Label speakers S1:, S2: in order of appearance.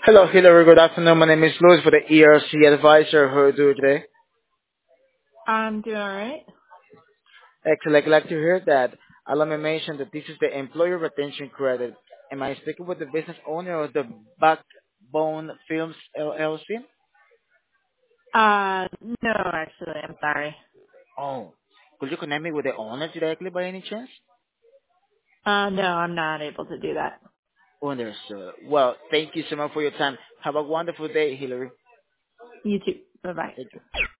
S1: Hello, Hillary. Good afternoon. My name is Louis for the ERC advisor. How are you doing today?
S2: I'm doing all right.
S1: Excellent. I'd like to hear that. Allow me to mention that this is the employer retention credit. Am I speaking with the business owner of the Backbone Films LLC?
S2: No, actually, I'm sorry.
S1: Oh, could you connect me with the owner directly by any chance?
S2: No, I'm not able to do that.
S1: Understood. Well, thank you so much for your time. Have a wonderful day, Hillary.
S2: You too. Bye bye.
S1: Thank you.